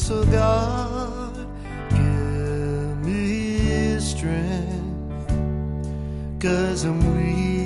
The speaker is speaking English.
So God, give me strength, 'cause I'm weak.